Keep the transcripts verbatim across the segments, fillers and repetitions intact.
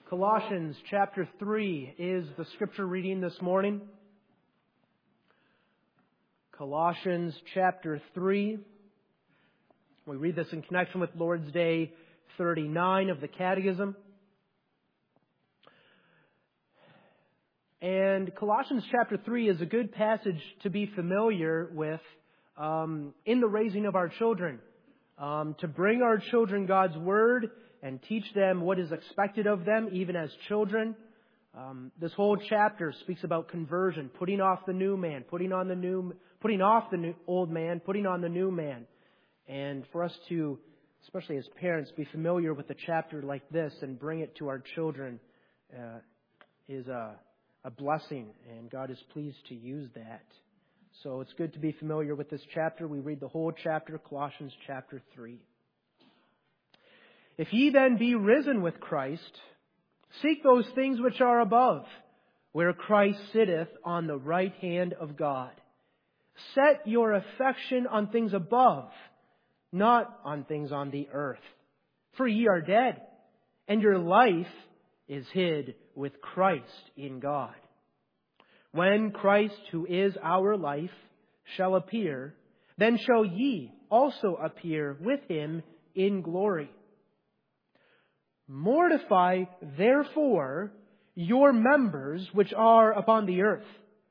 Colossians chapter three is the scripture reading this morning. Colossians chapter three. We read this in connection with Lord's Day thirty-nine of the Catechism. And Colossians chapter three is a good passage to be familiar with um, in the raising of our children. Um, to bring our children God's Word and teach them what is expected of them, even as children. Um, this whole chapter speaks about conversion, putting off the new man, putting on the new, putting off the new, old man, putting on the new man. And for us to, especially as parents, be familiar with a chapter like this and bring it to our children uh, is a, a blessing, and God is pleased to use that. So it's good to be familiar with this chapter. We read the whole chapter, Colossians chapter three. If ye then be risen with Christ, seek those things which are above, where Christ sitteth on the right hand of God. Set your affection on things above, not on things on the earth. For ye are dead, and your life is hid with Christ in God. When Christ, who is our life, shall appear, then shall ye also appear with him in glory. Mortify, therefore, your members which are upon the earth: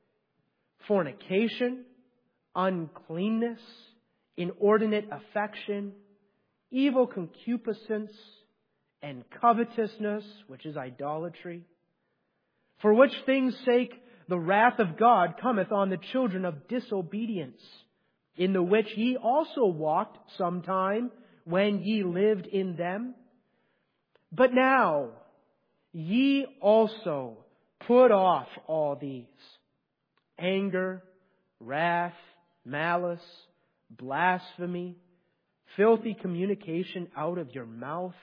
fornication, uncleanness, inordinate affection, evil concupiscence, and covetousness, which is idolatry. For which things' sake the wrath of God cometh on the children of disobedience, in the which ye also walked sometime when ye lived in them. But now ye also put off all these: anger, wrath, malice, blasphemy, filthy communication out of your mouth.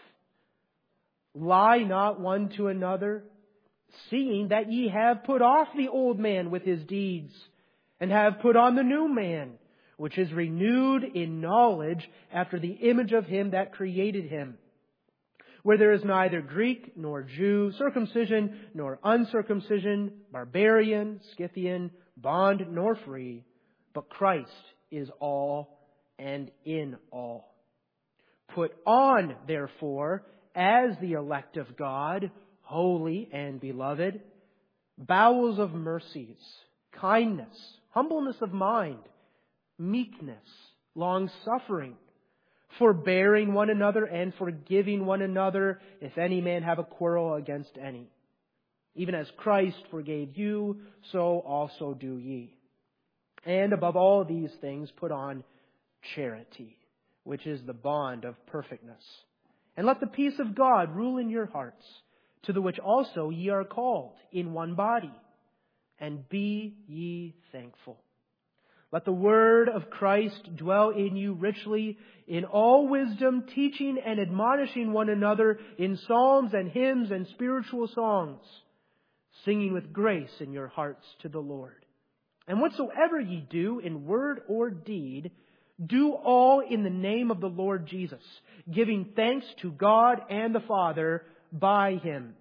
Lie not one to another, seeing that ye have put off the old man with his deeds, and have put on the new man, which is renewed in knowledge after the image of him that created him, where there is neither Greek nor Jew, circumcision nor uncircumcision, barbarian, Scythian, bond nor free, but Christ is all and in all. Put on, therefore, as the elect of God, holy and beloved, bowels of mercies, kindness, humbleness of mind, meekness, long-suffering, forbearing one another and forgiving one another, if any man have a quarrel against any. Even as Christ forgave you, so also do ye. And above all these things put on charity, which is the bond of perfectness. And let the peace of God rule in your hearts, to the which also ye are called in one body. And be ye thankful. Let the word of Christ dwell in you richly, in all wisdom, teaching and admonishing one another in psalms and hymns and spiritual songs, singing with grace in your hearts to the Lord. And whatsoever ye do in word or deed, do all in the name of the Lord Jesus, giving thanks to God and the Father by Him.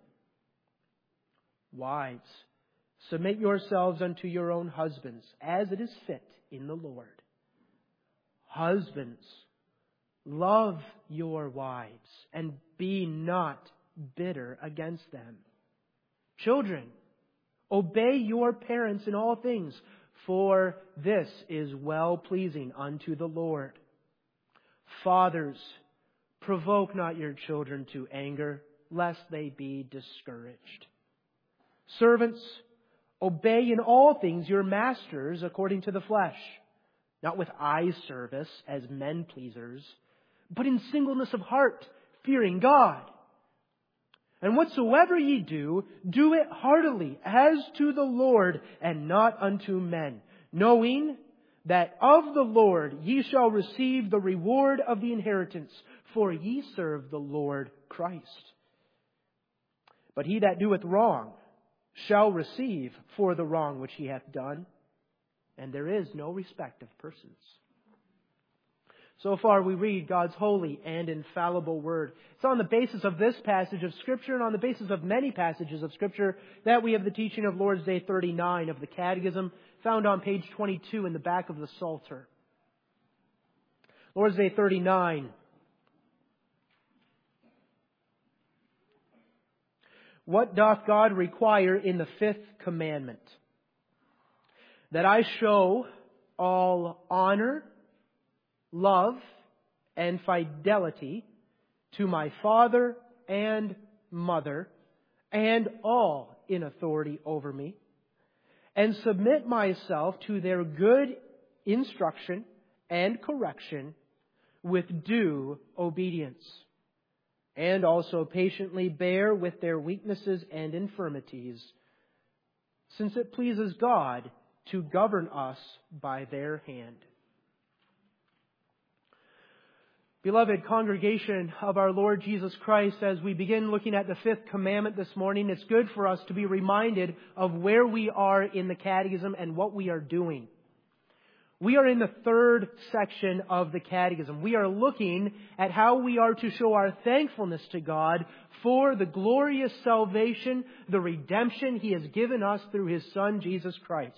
Wives, submit yourselves unto your own husbands, as it is fit in the Lord. Husbands, love your wives, and be not bitter against them. Children, obey your parents in all things, for this is well-pleasing unto the Lord. Fathers, provoke not your children to anger, lest they be discouraged. Servants, obey in all things your masters according to the flesh, not with eye service as men pleasers, but in singleness of heart, fearing God. And whatsoever ye do, do it heartily, as to the Lord, and not unto men, knowing that of the Lord ye shall receive the reward of the inheritance, for ye serve the Lord Christ. But he that doeth wrong shall receive for the wrong which he hath done, and there is no respect of persons. So far we read God's holy and infallible Word. It's on the basis of this passage of Scripture and on the basis of many passages of Scripture that we have the teaching of Lord's Day thirty-nine of the Catechism, found on page twenty-two in the back of the Psalter. Lord's Day thirty-nine. What doth God require in the fifth commandment? That I show all honor, love, and fidelity to my father and mother, and all in authority over me, and submit myself to their good instruction and correction with due obedience, and also patiently bear with their weaknesses and infirmities, since it pleases God to govern us by their hand. Beloved congregation of our Lord Jesus Christ, as we begin looking at the fifth commandment this morning, it's good for us to be reminded of where we are in the Catechism and what we are doing. We are in the third section of the Catechism. We are looking at how we are to show our thankfulness to God for the glorious salvation, the redemption He has given us through His Son, Jesus Christ.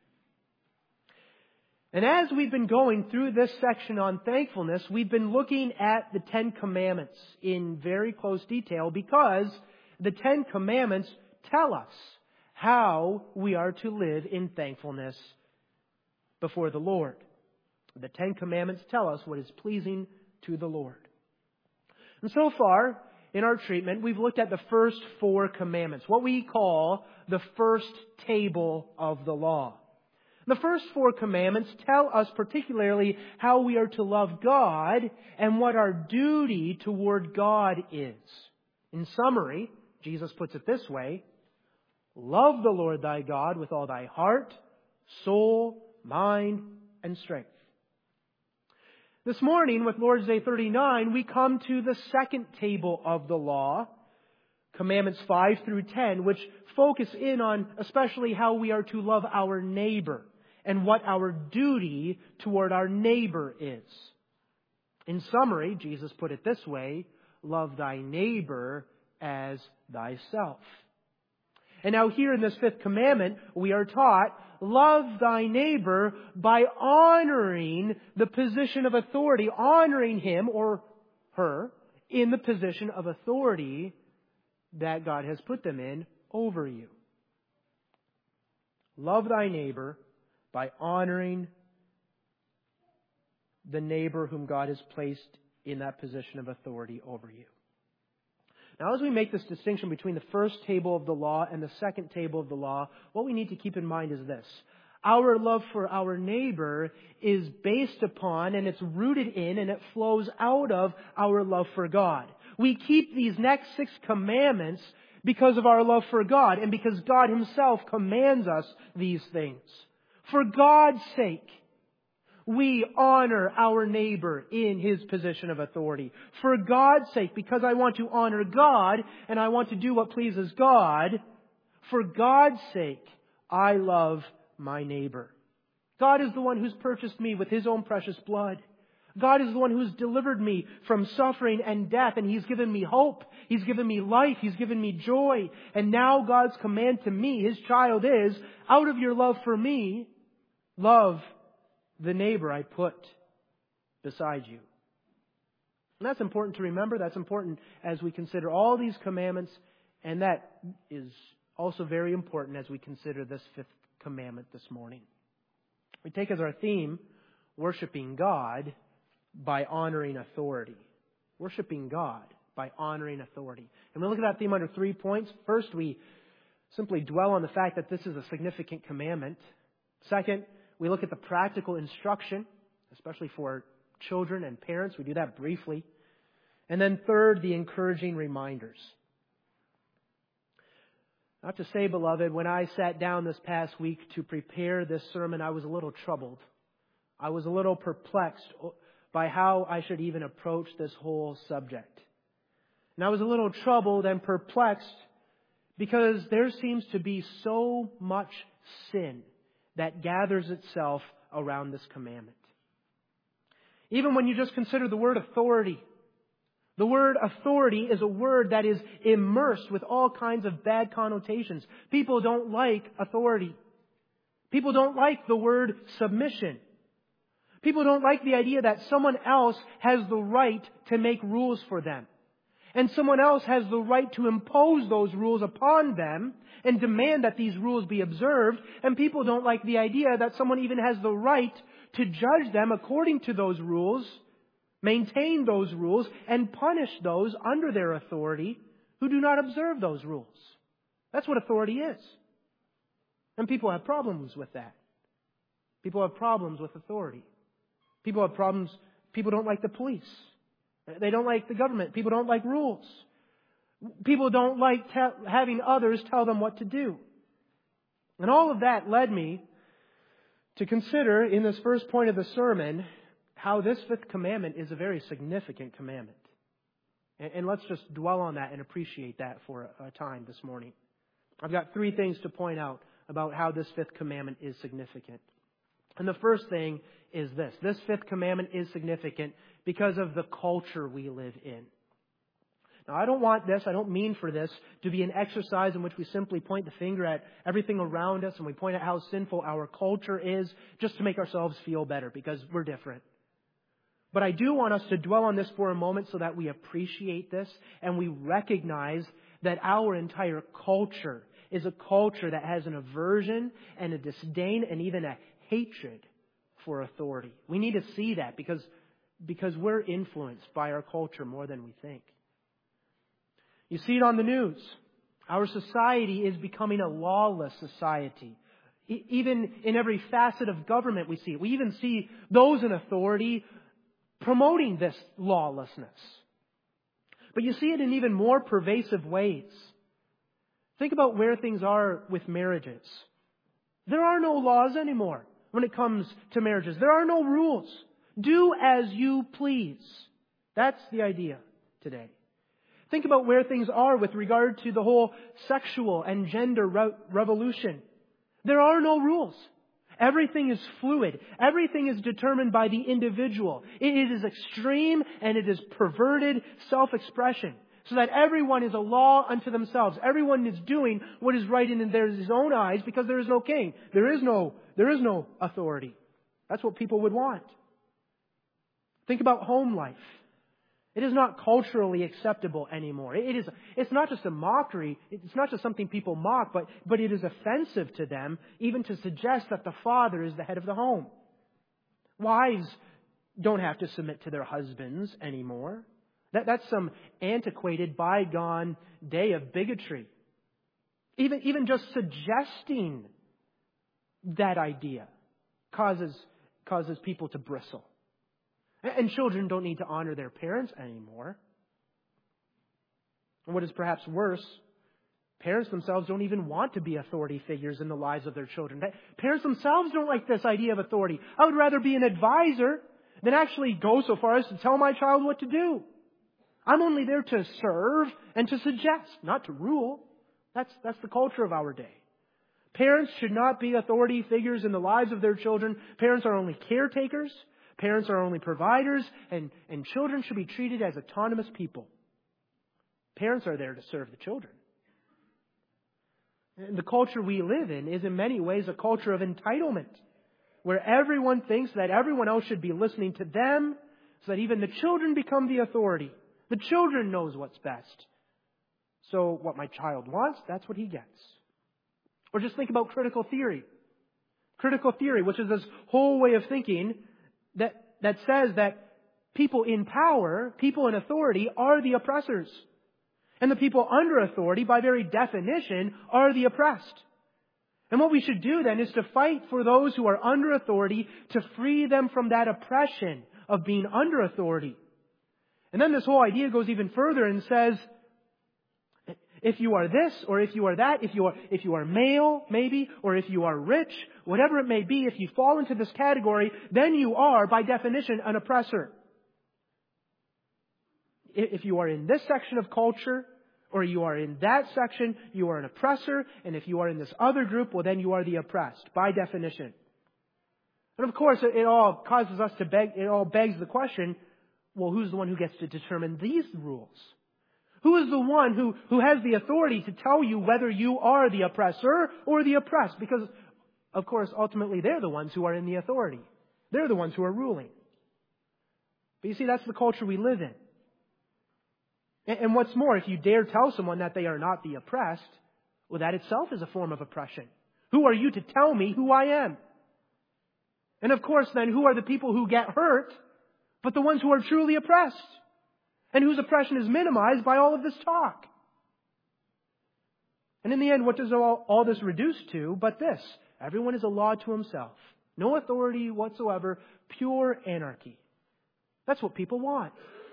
And as we've been going through this section on thankfulness, we've been looking at the Ten Commandments in very close detail because the Ten Commandments tell us how we are to live in thankfulness before the Lord. The Ten Commandments tell us what is pleasing to the Lord. And so far, in our treatment, we've looked at the first four commandments, what we call the first table of the law. The first four commandments tell us particularly how we are to love God and what our duty toward God is. In summary, Jesus puts it this way: love the Lord thy God with all thy heart, soul, mind, and strength. This morning, with Lord's Day thirty-nine, we come to the second table of the law, Commandments five through ten, which focus in on especially how we are to love our neighbor and what our duty toward our neighbor is. In summary, Jesus put it this way: love thy neighbor as thyself. And now here in this fifth commandment, we are taught, love thy neighbor by honoring the position of authority, honoring him or her in the position of authority that God has put them in over you. Love thy neighbor by honoring the neighbor whom God has placed in that position of authority over you. Now, as we make this distinction between the first table of the law and the second table of the law, what we need to keep in mind is this: our love for our neighbor is based upon, and it's rooted in, and it flows out of our love for God. We keep these next six commandments because of our love for God and because God Himself commands us these things. For God's sake, we honor our neighbor in his position of authority. For God's sake, because I want to honor God and I want to do what pleases God, for God's sake, I love my neighbor. God is the one who's purchased me with His own precious blood. God is the one who's delivered me from suffering and death, and He's given me hope. He's given me life. He's given me joy. And now God's command to me, His child, is, out of your love for me, love the neighbor I put beside you. And that's important to remember. That's important as we consider all these commandments. And that is also very important as we consider this fifth commandment this morning. We take as our theme, worshiping God by honoring authority. Worshiping God by honoring authority. And we look at that theme under three points. First, we simply dwell on the fact that this is a significant commandment. Second, we look at the practical instruction, especially for children and parents. We do that briefly. And then third, the encouraging reminders. I have to say, beloved, when I sat down this past week to prepare this sermon, I was a little troubled. I was a little perplexed by how I should even approach this whole subject. And I was a little troubled and perplexed because there seems to be so much sin that gathers itself around this commandment. Even when you just consider the word authority. The word authority is a word that is immersed with all kinds of bad connotations. People don't like authority. People don't like the word submission. People don't like the idea that someone else has the right to make rules for them. And someone else has the right to impose those rules upon them and demand that these rules be observed. And people don't like the idea that someone even has the right to judge them according to those rules, maintain those rules, and punish those under their authority who do not observe those rules. That's what authority is. And people have problems with that. People have problems with authority. People have problems. People don't like the police. They don't like the government. People don't like rules. People don't like te- having others tell them what to do. And all of that led me to consider in this first point of the sermon how this fifth commandment is a very significant commandment. And, and let's just dwell on that and appreciate that for a, a time this morning. I've got three things to point out about how this fifth commandment is significant. And the first thing is this. This fifth commandment is significant because of the culture we live in. Now, I don't want this, I don't mean for this to be an exercise in which we simply point the finger at everything around us and we point at how sinful our culture is just to make ourselves feel better because we're different. But I do want us to dwell on this for a moment so that we appreciate this and we recognize that our entire culture is a culture that has an aversion and a disdain and even a hatred for authority. We need to see that because, because we're influenced by our culture more than we think. You see it on the news. Our society is becoming a lawless society. E- even in every facet of government we see it. We even see those in authority promoting this lawlessness. But you see it in even more pervasive ways. Think about where things are with marriages. There are no laws anymore when it comes to marriages. There are no rules. Do as you please. That's the idea today. Think about where things are with regard to the whole sexual and gender re- revolution. There are no rules. Everything is fluid. Everything is determined by the individual. It is extreme and it is perverted self-expression. So that everyone is a law unto themselves. Everyone is doing what is right in their own eyes because there is no king. There is no, there is no authority. That's what people would want. Think about home life. It is not culturally acceptable anymore. It is, it's not just a mockery. It's not just something people mock, but, but it is offensive to them even to suggest that the father is the head of the home. Wives don't have to submit to their husbands anymore. That, that's some antiquated, bygone day of bigotry. Even, even just suggesting that idea causes, causes people to bristle. And children don't need to honor their parents anymore. And what is perhaps worse, parents themselves don't even want to be authority figures in the lives of their children. Parents themselves don't like this idea of authority. I would rather be an advisor than actually go so far as to tell my child what to do. I'm only there to serve and to suggest, not to rule. That's, that's the culture of our day. Parents should not be authority figures in the lives of their children. Parents are only caretakers. Parents are only providers. And, and children should be treated as autonomous people. Parents are there to serve the children. And the culture we live in is in many ways a culture of entitlement, where everyone thinks that everyone else should be listening to them, so that even the children become the authority. The children knows what's best. So what my child wants, that's what he gets. Or just think about critical theory. Critical theory, which is this whole way of thinking that, that says that people in power, people in authority, are the oppressors. And the people under authority, by very definition, are the oppressed. And what we should do then is to fight for those who are under authority to free them from that oppression of being under authority. And then this whole idea goes even further and says, if you are this or if you are that, if you are, if you are male, maybe, or if you are rich, whatever it may be, if you fall into this category, then you are, by definition, an oppressor. If you are in this section of culture, or you are in that section, you are an oppressor. And if you are in this other group, well, then you are the oppressed, by definition. And of course, it all causes us to beg, it all begs the question, well, who's the one who gets to determine these rules? Who is the one who, who has the authority to tell you whether you are the oppressor or the oppressed? Because, of course, ultimately they're the ones who are in the authority. They're the ones who are ruling. But you see, that's the culture we live in. And, and what's more, if you dare tell someone that they are not the oppressed, well, that itself is a form of oppression. Who are you to tell me who I am? And of course, then, who are the people who get hurt, but the ones who are truly oppressed? And whose oppression is minimized by all of this talk. And in the end, what does all, all this reduce to but this? Everyone is a law to himself. No authority whatsoever. Pure anarchy. That's what people want.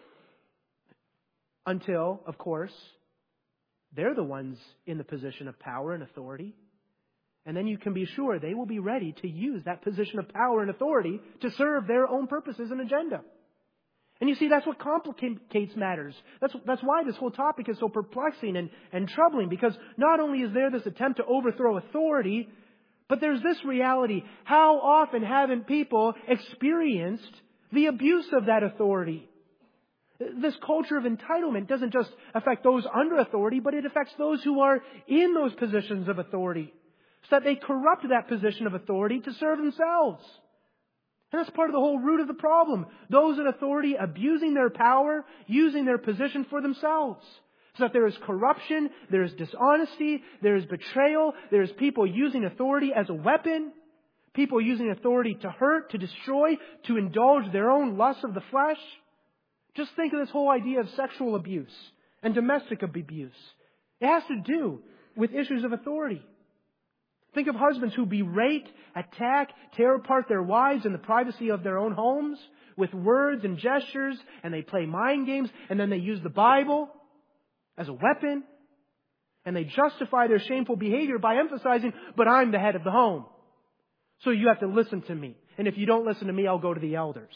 Until, of course, they're the ones in the position of power and authority. And then you can be sure they will be ready to use that position of power and authority to serve their own purposes and agenda. And you see, that's what complicates matters. That's, that's why this whole topic is so perplexing and, and troubling, because not only is there this attempt to overthrow authority, but there's this reality. How often haven't people experienced the abuse of that authority? This culture of entitlement doesn't just affect those under authority, but it affects those who are in those positions of authority, so that they corrupt that position of authority to serve themselves. And that's part of the whole root of the problem. Those in authority abusing their power, using their position for themselves. So that there is corruption, there is dishonesty, there is betrayal, there is people using authority as a weapon, people using authority to hurt, to destroy, to indulge their own lusts of the flesh. Just think of this whole idea of sexual abuse and domestic abuse. It has to do with issues of authority. Think of husbands who berate, attack, tear apart their wives in the privacy of their own homes with words and gestures, and they play mind games, and then they use the Bible as a weapon, and they justify their shameful behavior by emphasizing, but I'm the head of the home, so you have to listen to me. And if you don't listen to me, I'll go to the elders.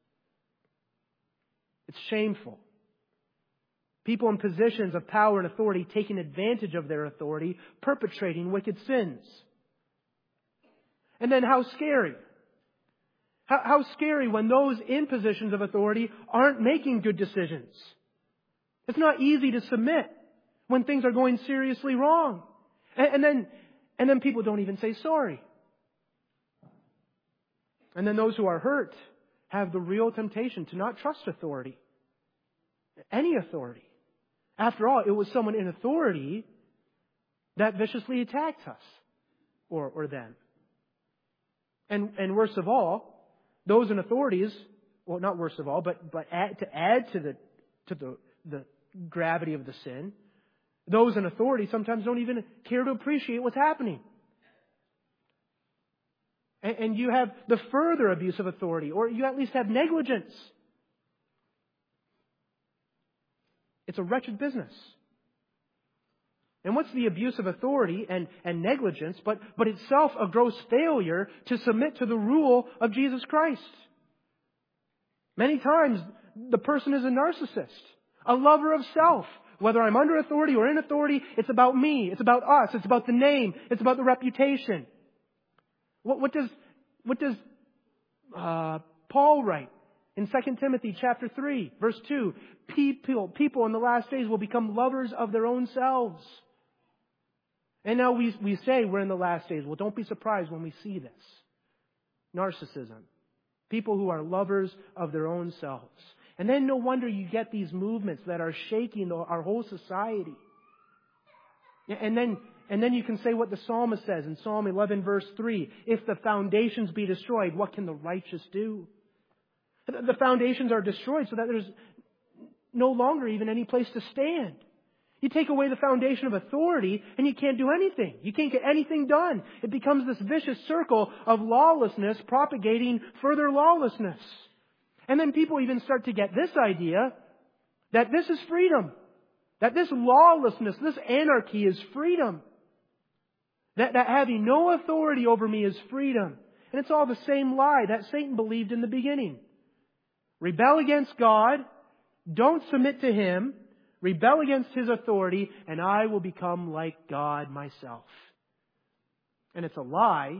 It's shameful. People in positions of power and authority taking advantage of their authority, perpetrating wicked sins. And then how scary. How, how scary when those in positions of authority aren't making good decisions. It's not easy to submit when things are going seriously wrong. And, and then, and then people don't even say sorry. And then those who are hurt have the real temptation to not trust authority. Any authority. After all, it was someone in authority that viciously attacked us or, or them. And, and worst of all, those in authorities, well, not worst of all, but, but add, to add to the, to the, the gravity of the sin, those in authority sometimes don't even care to appreciate what's happening. And, and you have the further abuse of authority, or you at least have negligence. It's a wretched business. And what's the abuse of authority and, and negligence, but, but itself a gross failure to submit to the rule of Jesus Christ? Many times, the person is a narcissist, a lover of self. Whether I'm under authority or in authority, it's about me, it's about us, it's about the name, it's about the reputation. What, what does, what does uh, Paul write? In Second Timothy chapter three, verse two, people, people in the last days will become lovers of their own selves. And now we, we say we're in the last days. Well, don't be surprised when we see this. Narcissism. People who are lovers of their own selves. And then no wonder you get these movements that are shaking our whole society. And then, and then you can say what the psalmist says in Psalm eleven verse three. If the foundations be destroyed, what can the righteous do? The foundations are destroyed so that there's no longer even any place to stand. You take away the foundation of authority and you can't do anything. You can't get anything done. It becomes this vicious circle of lawlessness propagating further lawlessness. And then people even start to get this idea that this is freedom. That this lawlessness, this anarchy is freedom. That, that having no authority over me is freedom. And it's all the same lie that Satan believed in the beginning. Rebel against God, don't submit to Him, rebel against His authority, and I will become like God myself. And it's a lie,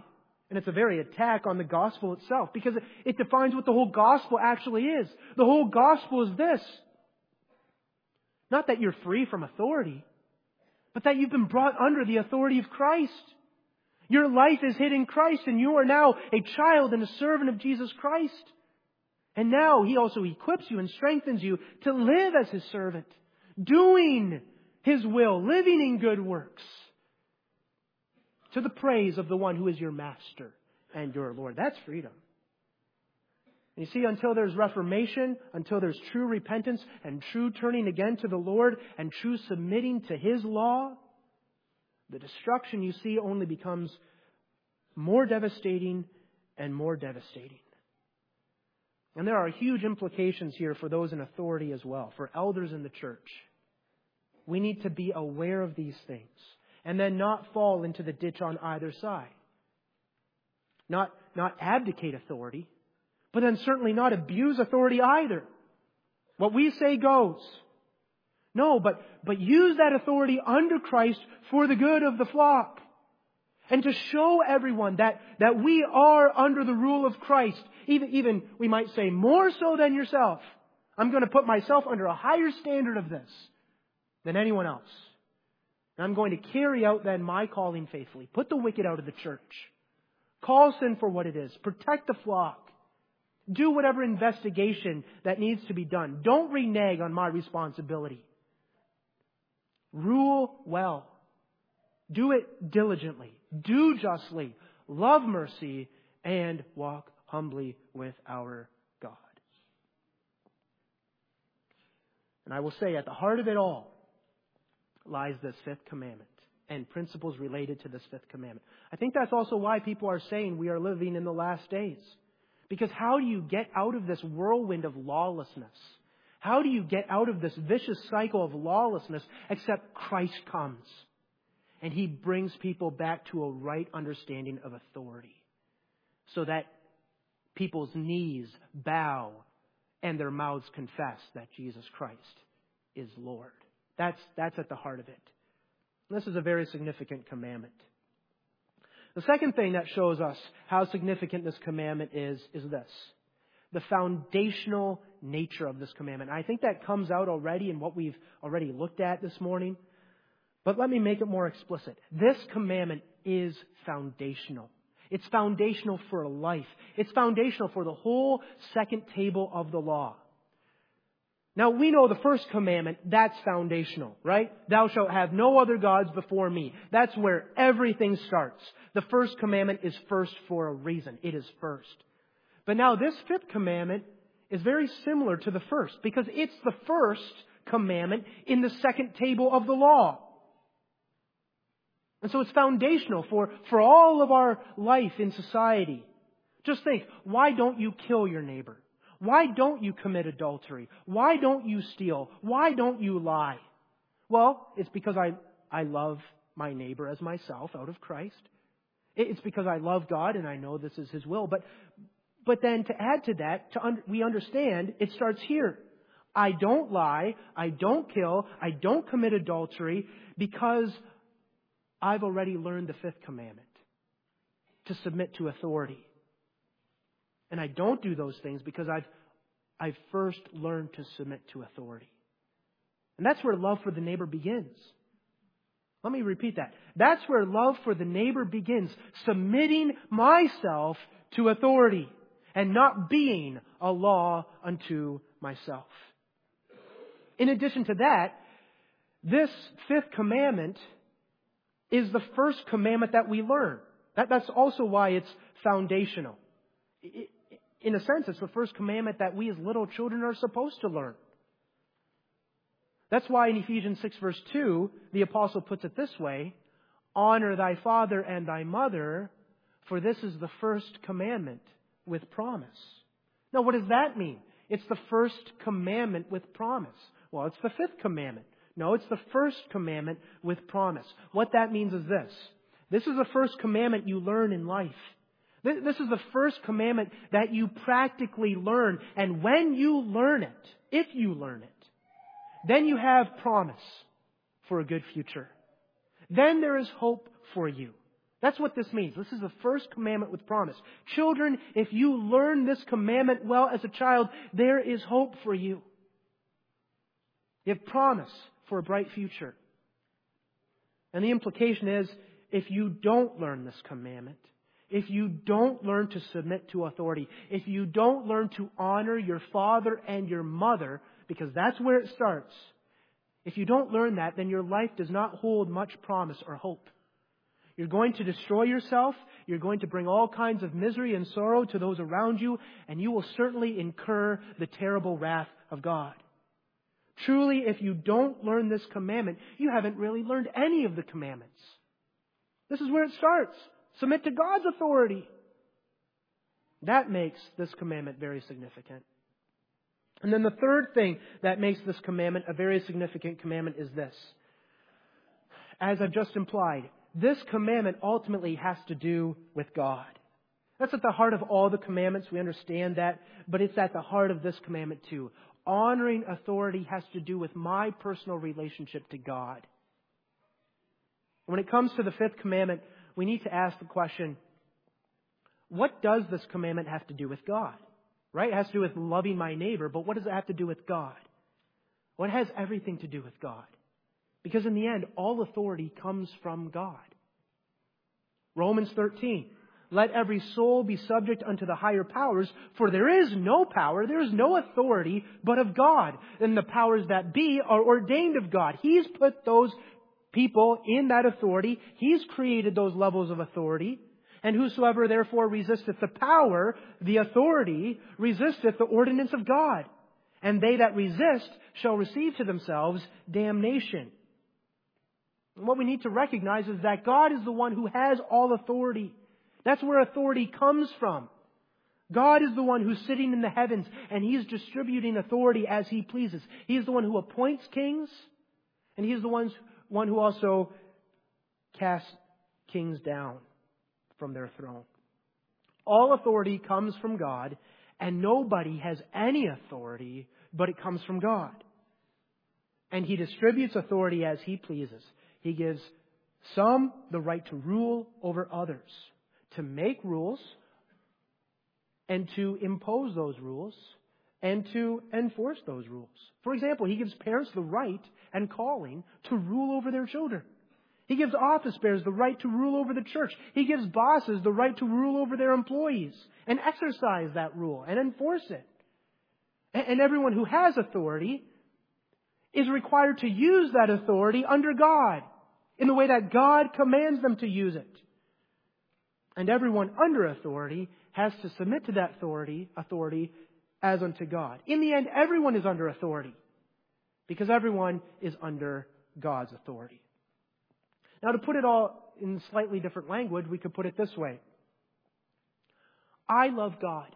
And it's a very attack on the gospel itself, because it defines what the whole gospel actually is. The whole gospel is this. Not that you're free from authority, but that you've been brought under the authority of Christ. Your life is hid in Christ, and you are now a child and a servant of Jesus Christ. And now He also equips you and strengthens you to live as His servant, doing His will, living in good works, to the praise of the one who is your Master and your Lord. That's freedom. And you see, until there's reformation, until there's true repentance and true turning again to the Lord and true submitting to His law, the destruction you see only becomes more devastating and more devastating. And there are huge implications here for those in authority as well, for elders in the church. We need to be aware of these things and then not fall into the ditch on either side. Not, not abdicate authority, but then certainly not abuse authority either. What we say goes. No, but, but use that authority under Christ for the good of the flock. And to show everyone that, that we are under the rule of Christ. Even, even, we might say, more so than yourself. I'm going to put myself under a higher standard of this than anyone else. And I'm going to carry out then my calling faithfully. Put the wicked out of the church. Call sin for what it is. Protect the flock. Do whatever investigation that needs to be done. Don't renege on my responsibility. Rule well. Do it diligently. Do justly. Love mercy. And walk humbly with our God. And I will say, at the heart of it all lies this fifth commandment and principles related to this fifth commandment. I think that's also why people are saying we are living in the last days. Because how do you get out of this whirlwind of lawlessness? How do you get out of this vicious cycle of lawlessness except Christ comes and He brings people back to a right understanding of authority so that people's knees bow and their mouths confess that Jesus Christ is Lord. That's, that's at the heart of it. This is a very significant commandment. The second thing that shows us how significant this commandment is, is this. The foundational nature of this commandment. I think that comes out already in what we've already looked at this morning. But let me make it more explicit. This commandment is foundational. It's foundational for life. It's foundational for the whole second table of the law. Now, we know the first commandment, that's foundational, right? Thou shalt have no other gods before me. That's where everything starts. The first commandment is first for a reason. It is first. But now this fifth commandment is very similar to the first because it's the first commandment in the second table of the law. And so it's foundational for, for all of our life in society. Just think, why don't you kill your neighbor? Why don't you commit adultery? Why don't you steal? Why don't you lie? Well, it's because I, I love my neighbor as myself out of Christ. It's because I love God and I know this is His will. But, but then to add to that, to un- we understand it starts here. I don't lie. I don't kill. I don't commit adultery because I've already learned the fifth commandment, to submit to authority. And I don't do those things because I've, I've first learned to submit to authority. And that's where love for the neighbor begins. Let me repeat that. That's where love for the neighbor begins. Submitting myself to authority and not being a law unto myself. In addition to that, this fifth commandment is the first commandment that we learn. That, that's also why it's foundational. It, in a sense, it's the first commandment that we as little children are supposed to learn. That's why in Ephesians six verse two, the apostle puts it this way, honor thy father and thy mother, for this is the first commandment with promise. Now, what does that mean? It's the first commandment with promise. Well, it's the fifth commandment. No, it's the first commandment with promise. What that means is this. This is the first commandment you learn in life. This is the first commandment that you practically learn. And when you learn it, if you learn it, then you have promise for a good future. Then there is hope for you. That's what this means. This is the first commandment with promise. Children, if you learn this commandment well as a child, there is hope for you. You have promise for a bright future. And the implication is, if you don't learn this commandment, if you don't learn to submit to authority, if you don't learn to honor your father and your mother, because that's where it starts, if you don't learn that, then your life does not hold much promise or hope. You're going to destroy yourself. You're going to bring all kinds of misery and sorrow to those around you, and you will certainly incur the terrible wrath of God. Truly, if you don't learn this commandment, you haven't really learned any of the commandments. This is where it starts. Submit to God's authority. That makes this commandment very significant. And then the third thing that makes this commandment a very significant commandment is this. As I've just implied, this commandment ultimately has to do with God. That's at the heart of all the commandments. We understand that. But it's at the heart of this commandment too. Honoring authority has to do with my personal relationship to God. When it comes to the fifth commandment, we need to ask the question, what does this commandment have to do with God? Right? It has to do with loving my neighbor, but what does it have to do with God? Well, it has everything to do with God. Because in the end, all authority comes from God. Romans thirteen. Let every soul be subject unto the higher powers, for there is no power, there is no authority but of God. And the powers that be are ordained of God. He's put those people in that authority. He's created those levels of authority. And whosoever therefore resisteth the power, the authority, resisteth the ordinance of God. And they that resist shall receive to themselves damnation. And what we need to recognize is that God is the one who has all authority. That's where authority comes from. God is the one who's sitting in the heavens, and He's distributing authority as He pleases. He is the one who appoints kings, and He is the one, one who also casts kings down from their throne. All authority comes from God, and nobody has any authority, but it comes from God. And He distributes authority as He pleases. He gives some the right to rule over others, to make rules, and to impose those rules, and to enforce those rules. For example, He gives parents the right and calling to rule over their children. He gives office bearers the right to rule over the church. He gives bosses the right to rule over their employees and exercise that rule and enforce it. And everyone who has authority is required to use that authority under God in the way that God commands them to use it. And everyone under authority has to submit to that authority, authority as unto God. In the end, everyone is under authority because everyone is under God's authority. Now, to put it all in slightly different language, we could put it this way. I love God.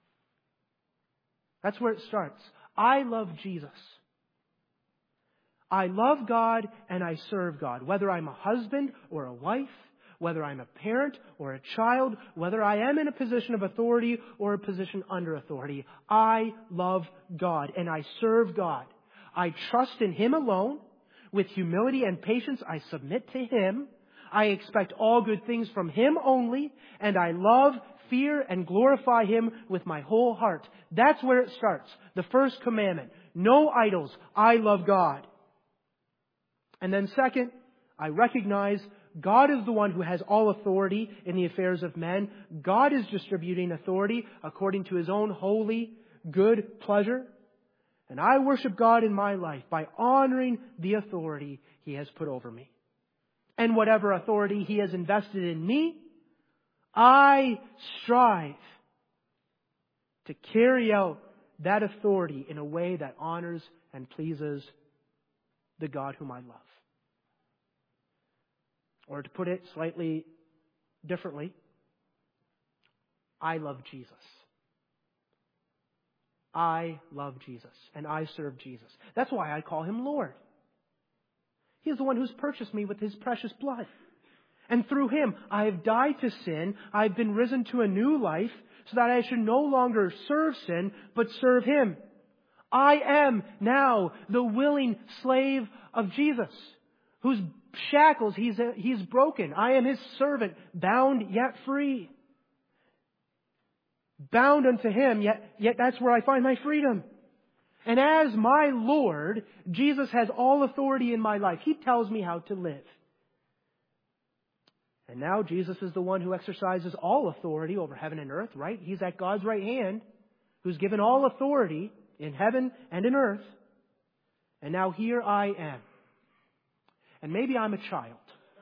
That's where it starts. I love Jesus. I love God and I serve God. Whether I'm a husband or a wife, whether I'm a parent or a child, whether I am in a position of authority or a position under authority, I love God and I serve God. I trust in Him alone. With humility and patience, I submit to Him. I expect all good things from Him only, and I love, fear, and glorify Him with my whole heart. That's where it starts. The first commandment. No idols. I love God. And then second, I recognize God is the one who has all authority in the affairs of men. God is distributing authority according to His own holy, good pleasure. And I worship God in my life by honoring the authority He has put over me. And whatever authority He has invested in me, I strive to carry out that authority in a way that honors and pleases the God whom I love. Or to put it slightly differently, I love Jesus. I love Jesus and I serve Jesus. That's why I call Him Lord. He is the one who's purchased me with His precious blood. And through Him, I have died to sin. I've been risen to a new life so that I should no longer serve sin, but serve Him. I am now the willing slave of Jesus. whose shackles he's, he's broken. I am His servant, bound yet free. Bound unto Him, yet, yet that's where I find my freedom. And as my Lord, Jesus has all authority in my life. He tells me how to live. And now Jesus is the one who exercises all authority over heaven and earth, right? He's at God's right hand, who's given all authority in heaven and in earth. And now here I am. And maybe I'm a child.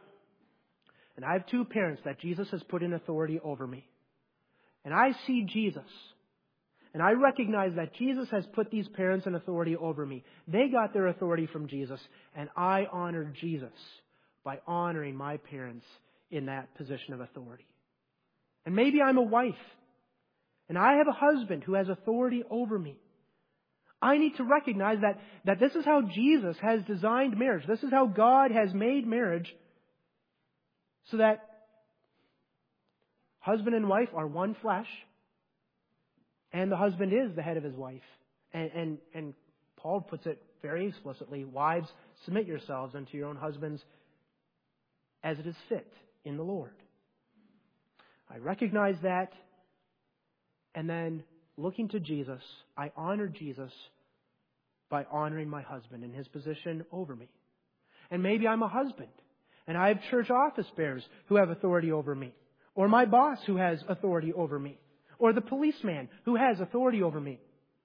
And I have two parents that Jesus has put in authority over me. And I see Jesus. And I recognize that Jesus has put these parents in authority over me. They got their authority from Jesus. And I honor Jesus by honoring my parents in that position of authority. And maybe I'm a wife. And I have a husband who has authority over me. I need to recognize that, that this is how Jesus has designed marriage. This is how God has made marriage so that husband and wife are one flesh, and the husband is the head of his wife. And, and, and Paul puts it very explicitly, wives, submit yourselves unto your own husbands as it is fit in the Lord. I recognize that, and then looking to Jesus, I honor Jesus by honoring my husband in his position over me. And maybe I'm a husband, and I have church office bearers who have authority over me, or my boss who has authority over me, or the policeman who has authority over me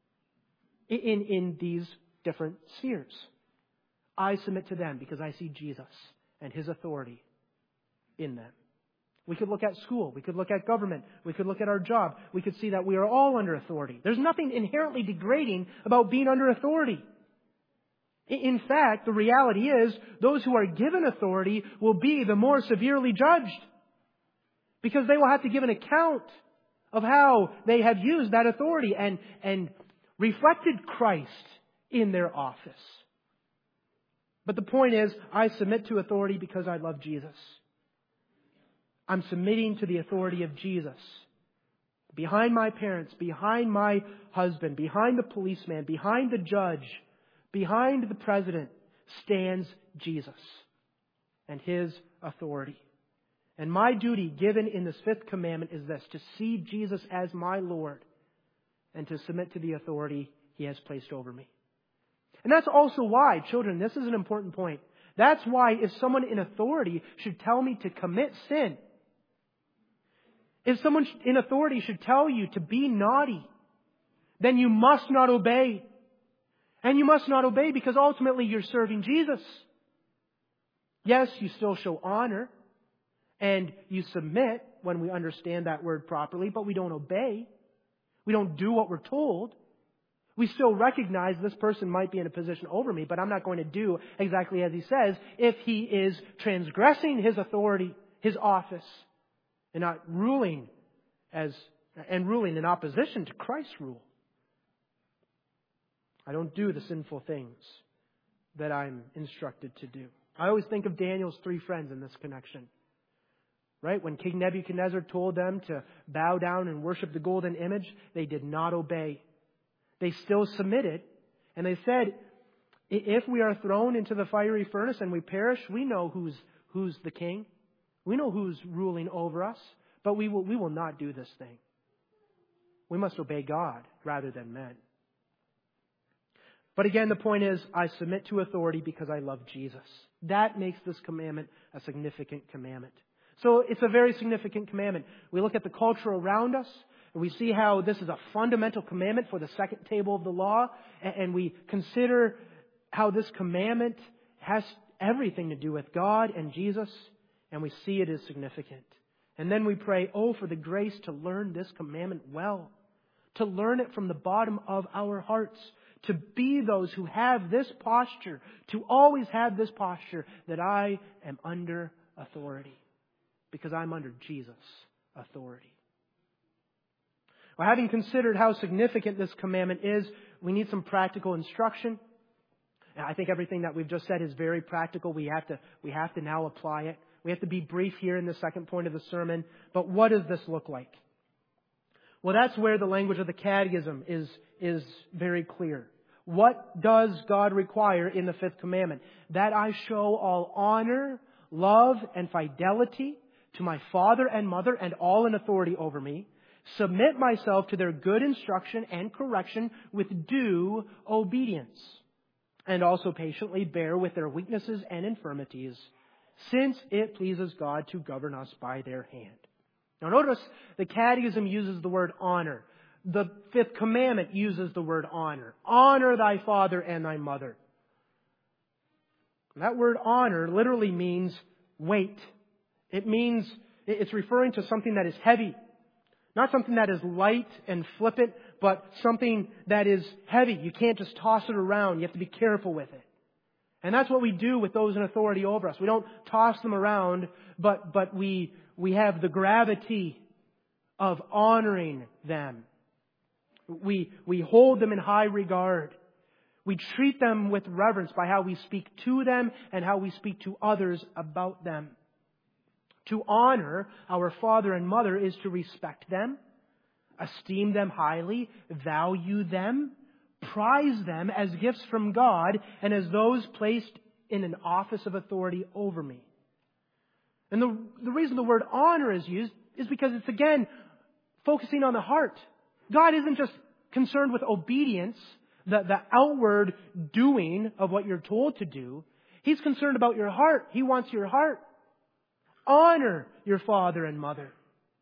in, in these different spheres. I submit to them because I see Jesus and His authority in them. We could look at school. We could look at government. We could look at our job. We could see that we are all under authority. There's nothing inherently degrading about being under authority. In fact, the reality is those who are given authority will be the more severely judged because they will have to give an account of how they have used that authority and, and reflected Christ in their office. But the point is, I submit to authority because I love Jesus. I'm submitting to the authority of Jesus. Behind my parents, behind my husband, behind the policeman, behind the judge, behind the president stands Jesus and His authority. And my duty given in this fifth commandment is this, to see Jesus as my Lord and to submit to the authority He has placed over me. And that's also why, children, this is an important point. That's why if someone in authority should tell me to commit sin, if someone in authority should tell you to be naughty, then you must not obey. And you must not obey because ultimately you're serving Jesus. Yes, you still show honor and you submit when we understand that word properly, but we don't obey. We don't do what we're told. We still recognize this person might be in a position over me, but I'm not going to do exactly as he says if he is transgressing his authority, his office, and not ruling as and ruling in opposition to Christ's rule. I don't do the sinful things that I'm instructed to do. I always think of Daniel's three friends in this connection. Right? When King Nebuchadnezzar told them to bow down and worship the golden image, they did not obey. They still submitted. And they said, if we are thrown into the fiery furnace and we perish, we know who's who's the king. We know who's ruling over us. But we will, we will not do this thing. We must obey God rather than men. But again, the point is, I submit to authority because I love Jesus. That makes this commandment a significant commandment. So it's a very significant commandment. We look at the culture around us, and we see how this is a fundamental commandment for the second table of the law, and we consider how this commandment has everything to do with God and Jesus, and we see it as significant. And then we pray, oh, for the grace to learn this commandment well, to learn it from the bottom of our hearts, to be those who have this posture, to always have this posture that I am under authority. Because I'm under Jesus' authority. Well, having considered how significant this commandment is, we need some practical instruction. And I think everything that we've just said is very practical. We have to, we have to now apply it. We have to be brief here in the second point of the sermon. But what does this look like? Well, that's where the language of the catechism is, is very clear. What does God require in the fifth commandment? That I show all honor, love, and fidelity to my father and mother and all in authority over me, submit myself to their good instruction and correction with due obedience, and also patiently bear with their weaknesses and infirmities, since it pleases God to govern us by their hand. Now notice the Catechism uses the word honor. The fifth commandment uses the word honor. Honor thy father and thy mother. That word honor literally means weight. It means, it's referring to something that is heavy. Not something that is light and flippant, but something that is heavy. You can't just toss it around. You have to be careful with it. And that's what we do with those in authority over us. We don't toss them around, but, but we, we have the gravity of honoring them. We, we hold them in high regard. We treat them with reverence by how we speak to them and how we speak to others about them. To honor our father and mother is to respect them, esteem them highly, value them, prize them as gifts from God and as those placed in an office of authority over me. And the, the reason the word honor is used is because it's, again, focusing on the heart. God isn't just concerned with obedience, the, the outward doing of what you're told to do. He's concerned about your heart. He wants your heart. Honor your father and mother.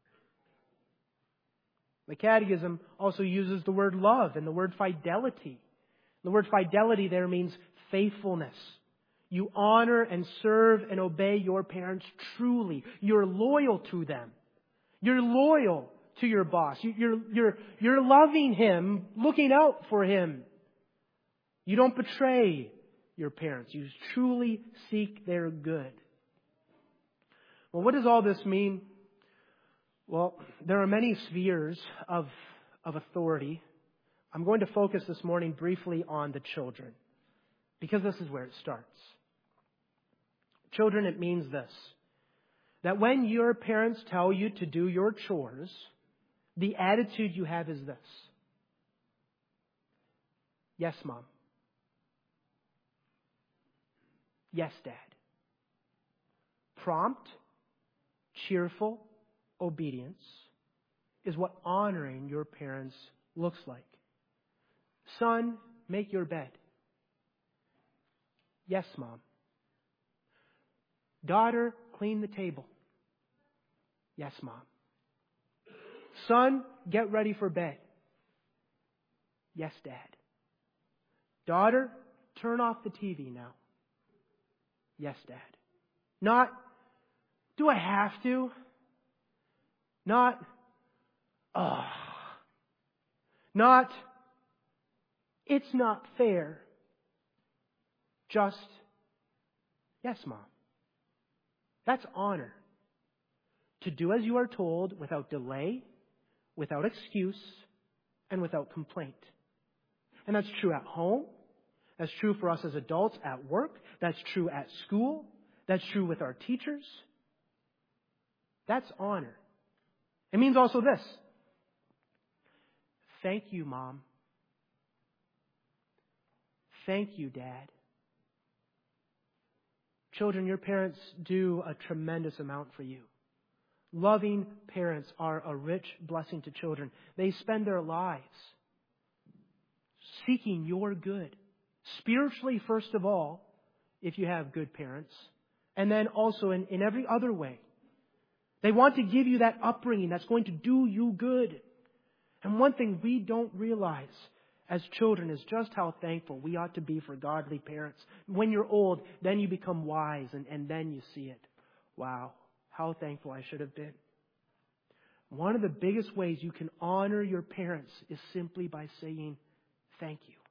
The Catechism also uses the word love and the word fidelity. The word fidelity there means faithfulness. You honor and serve and obey your parents truly. You're loyal to them. You're loyal to your boss. You're, you're, you're loving him, looking out for him. You don't betray your parents. You truly seek their good. Well, what does all this mean? Well, there are many spheres of, of authority. I'm going to focus this morning briefly on the children, because this is where it starts. Children, it means this, that when your parents tell you to do your chores, the attitude you have is this: yes, Mom. Yes, Dad. Prompt, cheerful obedience is what honoring your parents looks like. Son, make your bed. Yes, Mom. Daughter, clean the table. Yes, Mom. Son, get ready for bed. Yes, Dad. Daughter, turn off the T V now. Yes, Dad. Not, do I have to? Not, ugh. Not, it's not fair. Just, yes, Mom. That's honor. To do as you are told without delay, without excuse, and without complaint. And that's true at home. That's true for us as adults at work. That's true at school. That's true with our teachers. That's honor. It means also this: thank you, Mom. Thank you, Dad. Children, your parents do a tremendous amount for you. Loving parents are a rich blessing to children. They spend their lives seeking your good. Spiritually, first of all, if you have good parents, and then also in, in every other way. They want to give you that upbringing that's going to do you good. And one thing we don't realize as children is just how thankful we ought to be for godly parents. When you're old, then you become wise, and, and then you see it. Wow, how thankful I should have been. One of the biggest ways you can honor your parents is simply by saying thank you.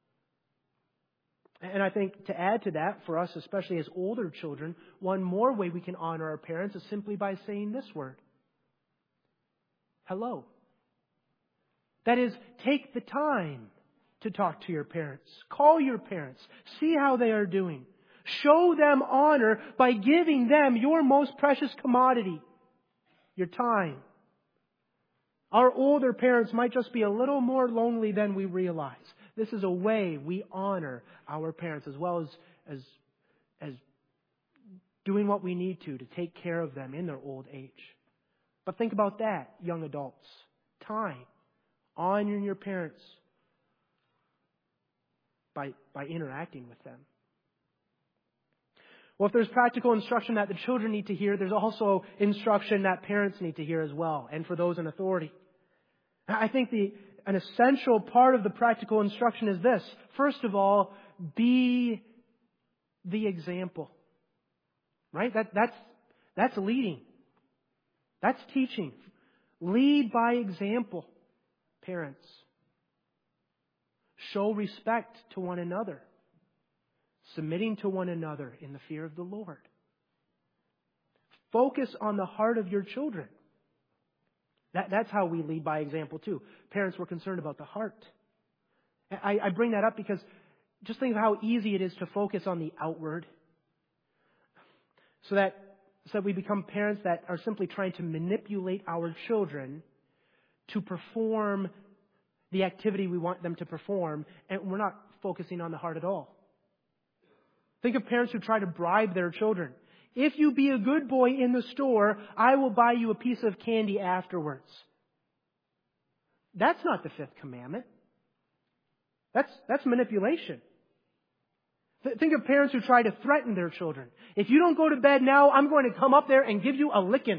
And I think to add to that, for us, especially as older children, one more way we can honor our parents is simply by saying this word: hello. That is, take the time to talk to your parents. Call your parents. See how they are doing. Show them honor by giving them your most precious commodity, your time. Our older parents might just be a little more lonely than we realize. This is a way we honor our parents as well as, as, as doing what we need to to take care of them in their old age. But think about that, young adults. Time. Honoring your parents by, by interacting with them. Well, if there's practical instruction that the children need to hear, there's also instruction that parents need to hear as well, and for those in authority. I think the an essential part of the practical instruction is this. First of all, be the example. Right? That, that's, that's leading. That's teaching. Lead by example, parents. Show respect to one another. Submitting to one another in the fear of the Lord. Focus on the heart of your children. That, that's how we lead by example too. Parents were concerned about the heart. I, I bring that up because just think of how easy it is to focus on the outward. So that, so that we become parents that are simply trying to manipulate our children to perform the activity we want them to perform, and we're not focusing on the heart at all. Think of parents who try to bribe their children. If you be a good boy in the store, I will buy you a piece of candy afterwards. That's not the fifth commandment. That's, that's manipulation. Th- think of parents who try to threaten their children. If you don't go to bed now, I'm going to come up there and give you a licking.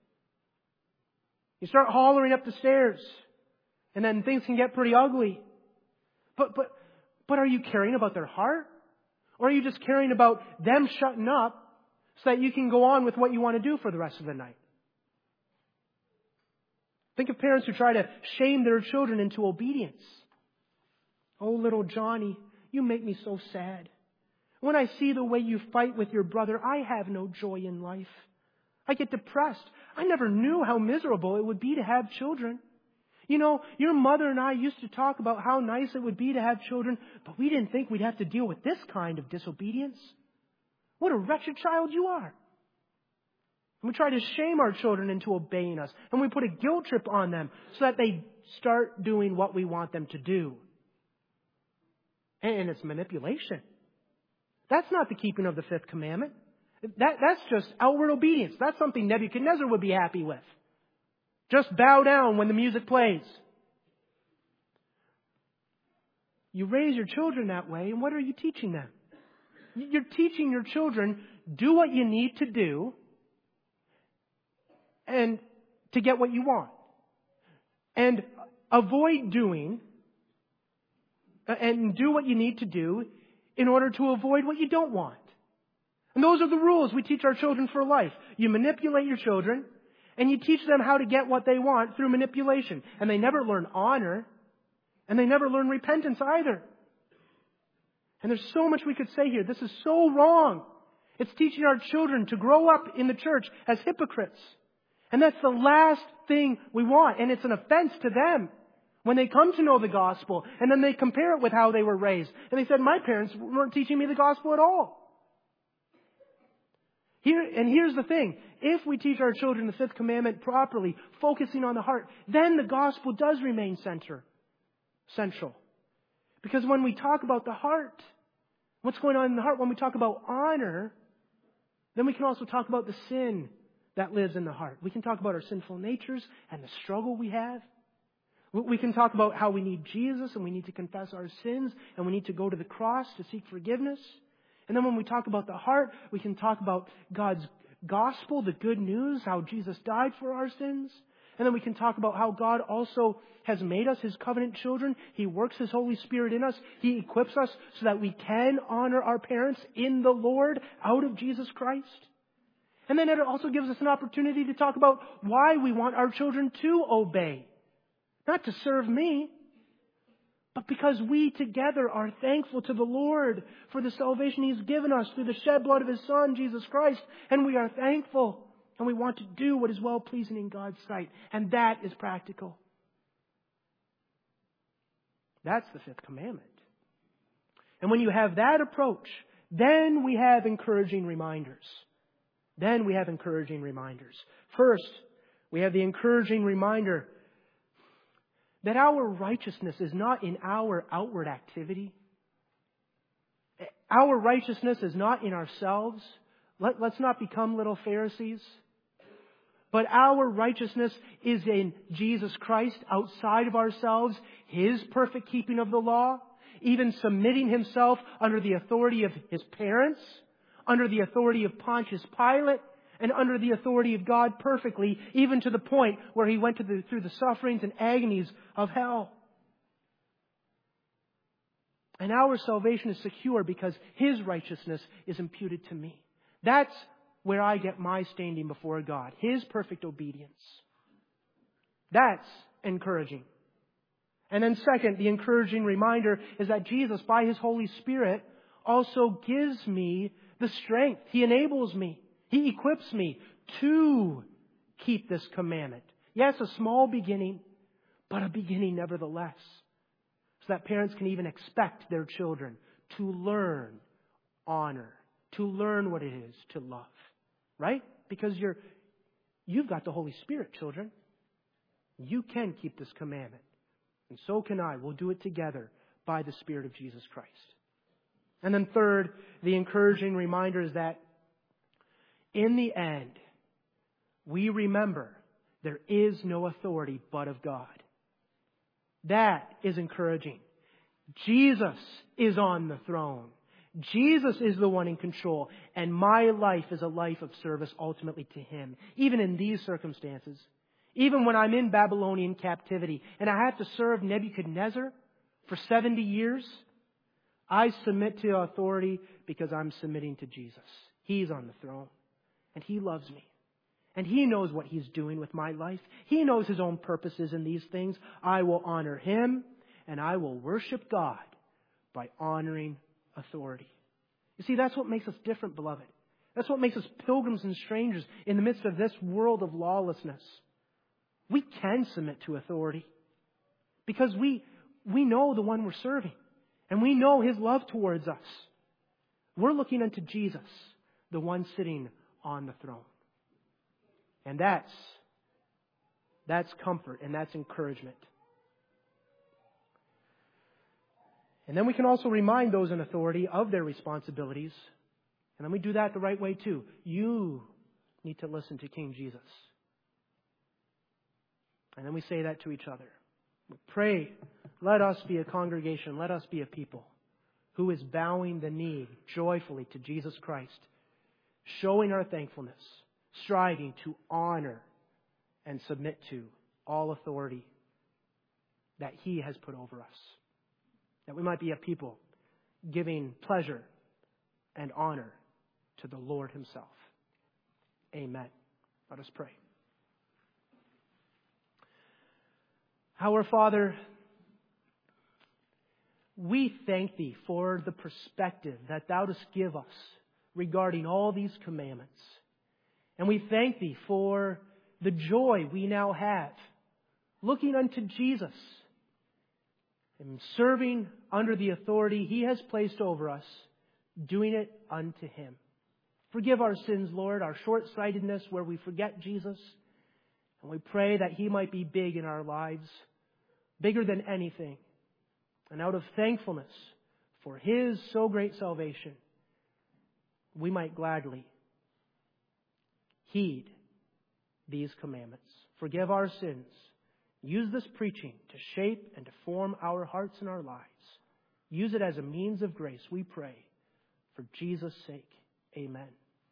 You start hollering up the stairs. And then things can get pretty ugly. But, but, but are you caring about their heart? Or are you just caring about them shutting up so that you can go on with what you want to do for the rest of the night? Think of parents who try to shame their children into obedience. Oh, little Johnny, you make me so sad. When I see the way you fight with your brother, I have no joy in life. I get depressed. I never knew how miserable it would be to have children. You know, your mother and I used to talk about how nice it would be to have children, but we didn't think we'd have to deal with this kind of disobedience. What a wretched child you are. And we try to shame our children into obeying us, and we put a guilt trip on them so that they start doing what we want them to do. And it's manipulation. That's not the keeping of the fifth commandment. That, that's just outward obedience. That's something Nebuchadnezzar would be happy with. Just bow down when the music plays. You raise your children that way, and what are you teaching them? You're teaching your children, do what you need to do and to get what you want. And avoid doing and do what you need to do in order to avoid what you don't want. And those are the rules we teach our children for life. You manipulate your children, and you teach them how to get what they want through manipulation. And they never learn honor. And they never learn repentance either. And there's so much we could say here. This is so wrong. It's teaching our children to grow up in the church as hypocrites. And that's the last thing we want. And it's an offense to them when they come to know the gospel. And then they compare it with how they were raised. And they said, my parents weren't teaching me the gospel at all. Here, and here's the thing. If we teach our children the fifth commandment properly, focusing on the heart, then the gospel does remain center, central. Because when we talk about the heart, what's going on in the heart, when we talk about honor, then we can also talk about the sin that lives in the heart. We can talk about our sinful natures and the struggle we have. We can talk about how we need Jesus and we need to confess our sins and we need to go to the cross to seek forgiveness. And then when we talk about the heart, we can talk about God's gospel, the good news, how Jesus died for our sins. And then we can talk about how God also has made us His covenant children. He works His Holy Spirit in us. He equips us so that we can honor our parents in the Lord out of Jesus Christ. And then it also gives us an opportunity to talk about why we want our children to obey. Not to serve me, but because we together are thankful to the Lord for the salvation He's given us through the shed blood of His Son, Jesus Christ. And we are thankful. And we want to do what is well-pleasing in God's sight. And that is practical. That's the fifth commandment. And when you have that approach, then we have encouraging reminders. Then we have encouraging reminders. First, we have the encouraging reminder that our righteousness is not in our outward activity. Our righteousness is not in ourselves. Let, let's not become little Pharisees. But our righteousness is in Jesus Christ, outside of ourselves, His perfect keeping of the law, even submitting Himself under the authority of His parents, under the authority of Pontius Pilate, and under the authority of God perfectly, even to the point where He went to the, through the sufferings and agonies of hell. And our salvation is secure because His righteousness is imputed to me. That's where I get my standing before God. His perfect obedience. That's encouraging. And then second, the encouraging reminder is that Jesus, by His Holy Spirit, also gives me the strength. He enables me. He equips me to keep this commandment. Yes, a small beginning, but a beginning nevertheless. So that parents can even expect their children to learn honor, to learn what it is to love. Right? Because you're, you've got the Holy Spirit, children. You can keep this commandment. And so can I. We'll do it together by the Spirit of Jesus Christ. And then third, the encouraging reminder is that in the end, we remember there is no authority but of God. That is encouraging. Jesus is on the throne. Jesus is the one in control, and my life is a life of service ultimately to Him, even in these circumstances. Even when I'm in Babylonian captivity and I have to serve Nebuchadnezzar for seventy years, I submit to authority because I'm submitting to Jesus. He's on the throne, and He loves me. And He knows what He's doing with my life. He knows His own purposes in these things. I will honor Him, and I will worship God by honoring authority. You see, that's what makes us different, beloved. That's what makes us pilgrims and strangers in the midst of this world of lawlessness. We can submit to authority because we, we know the one we're serving, and we know His love towards us. We're looking unto Jesus, the one sitting on the throne. And that's, that's comfort and that's encouragement. And then we can also remind those in authority of their responsibilities. And then we do that the right way too. You need to listen to King Jesus. And then we say that to each other. We pray, let us be a congregation, let us be a people who is bowing the knee joyfully to Jesus Christ, showing our thankfulness, striving to honor and submit to all authority that He has put over us. That we might be a people giving pleasure and honor to the Lord Himself. Amen. Let us pray. Our Father, we thank Thee for the perspective that Thou dost give us regarding all these commandments. And we thank Thee for the joy we now have looking unto Jesus and serving under the authority He has placed over us, doing it unto Him. Forgive our sins, Lord, our short-sightedness where we forget Jesus. And we pray that He might be big in our lives, bigger than anything. And out of thankfulness for His so great salvation, we might gladly heed these commandments. Forgive our sins. Use this preaching to shape and to form our hearts and our lives. Use it as a means of grace, we pray. For Jesus' sake, amen.